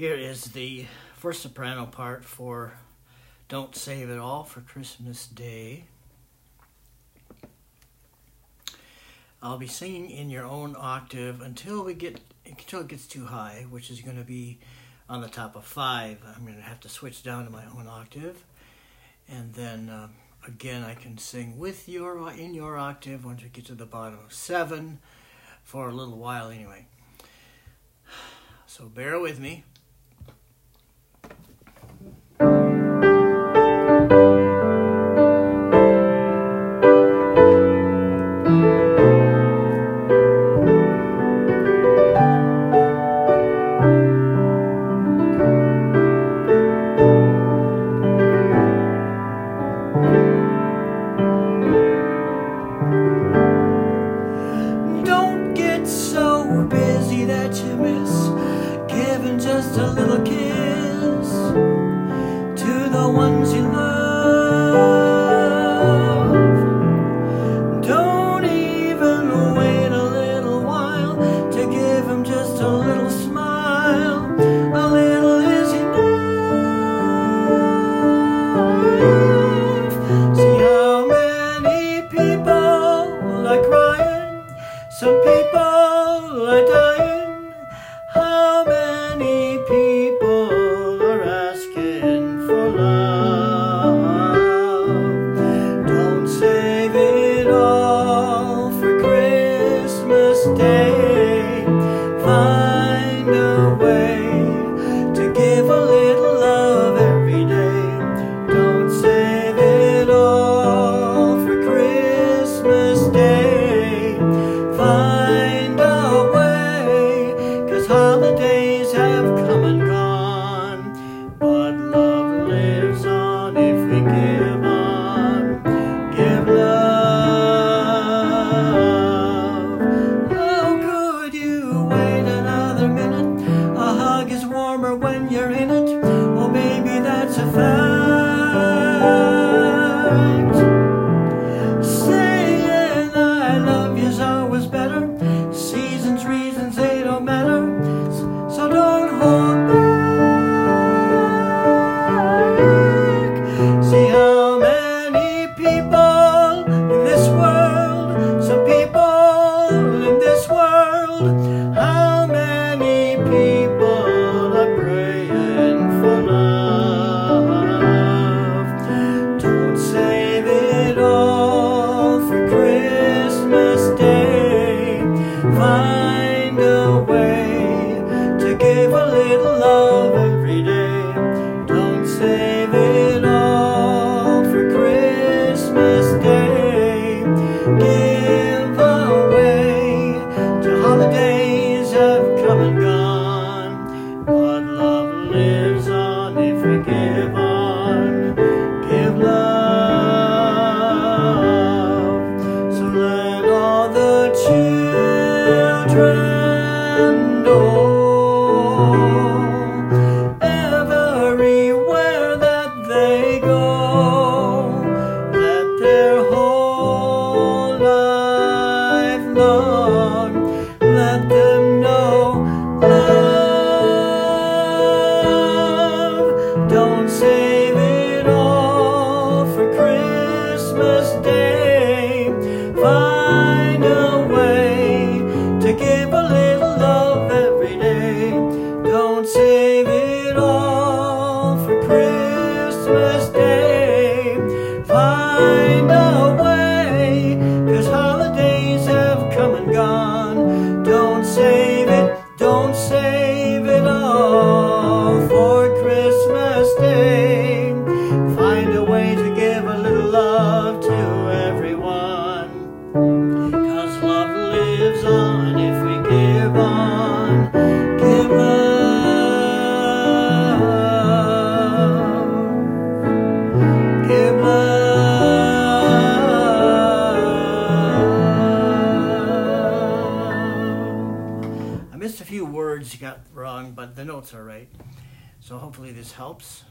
Here is the first soprano part for Don't Save It All for Christmas Day. I'll be singing in your own octave until it gets too high, which is going to be on the top of 5. I'm going to have to switch down to my own octave, and then again I can sing in your octave once we get to the bottom of 7 for a little while anyway. So bear with me. Don't get so busy that you miss giving just a little kiss to the ones you love. Don't even wait a little while to give them just a little smile. A little is enough. See how many people are crying, some people are dying. How many people are asking for love? Don't save it all for Christmas Day. Find a way to give a little love every day. Don't save it all for Christmas Day. Find a way, 'cause holidays have come and gone, but love lives on if we give on. Give love. How could you wait another minute? A hug is warmer when you're in it. Oh baby, that's a fact. Saying I love you's always better. Seasons, reasons, they don't matter. So don't hold back. See how many people in this world, some people in this world, how many people are praying for love. Don't save it all for Christmas Day. Find a way to give a little love every day. Don't save it all for Christmas Day. Give away till holidays have come and gone, but love lives on if we give on. Give love. So let all the children know, everywhere that they go, that their whole life long, let them know love. Don't save it all for Christmas Day. Find a way to give a little love every day. Don't save it all for Christmas Day. Find a way, 'cause holidays have come and gone. Don't save it all for Christmas Day. Find a way to give a little love to everyone, 'cause love lives on if we give on. Give love. Give love. I missed a few words you got wrong, but the notes are right. So hopefully this helps.